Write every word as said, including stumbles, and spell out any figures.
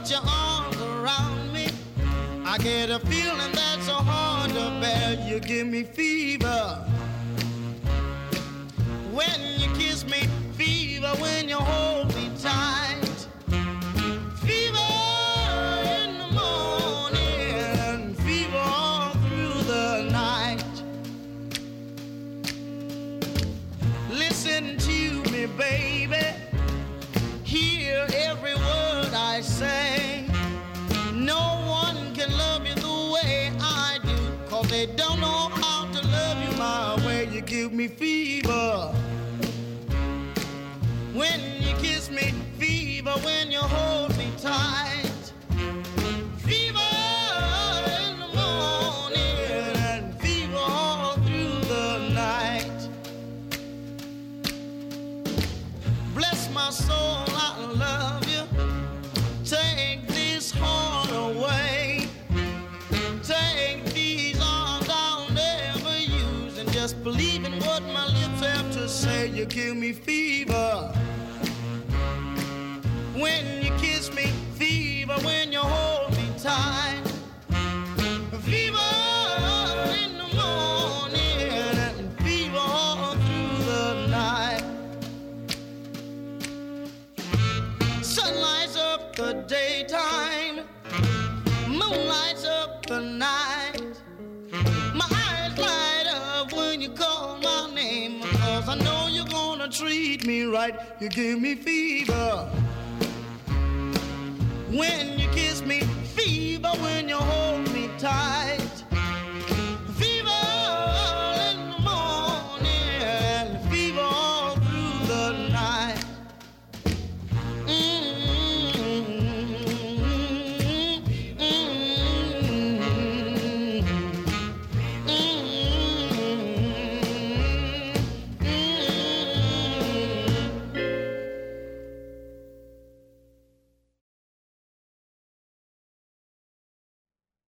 put your arms around me. I get a feeling that's so hard to bear. You give me fever when you kiss me, fever when you hold me tight, fever in the morning, fever all through the night. Listen to me, baby, hear every word I say. No one can love you the way I do, 'cause they don't know how to love you my way. You give me fever when you kiss me, fever when you hold me tight, fever in the morning and fever all through the night. Bless my soul, I love you. Take this heart away. Take these arms I'll never use, and just believe in what my lips have to say. You give me fever when you kiss me, fever when you hold me tight, fever in the morning and fever all through the night. Sun lights up the daytime, moon lights up the night. My eyes light up when you call my name, 'cause I know you're gonna treat me right. You give me fever when you kiss me,